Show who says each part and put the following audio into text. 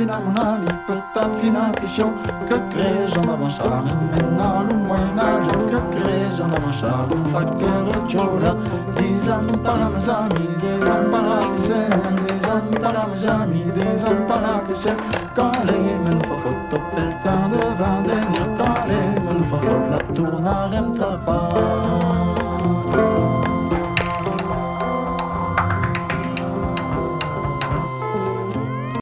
Speaker 1: fina mon ami, ta fina question. Que crée-je en avançar? Maintenant le Moyen-Âge, que crée-je en avançar? La guerre chola, desampara meus amis, desampara que c'est, desampara meus amis, desampara que c'est. Quand les menus fa foto pel temps de Vendémiaire, quand les menus fa foto la tournarem tapar.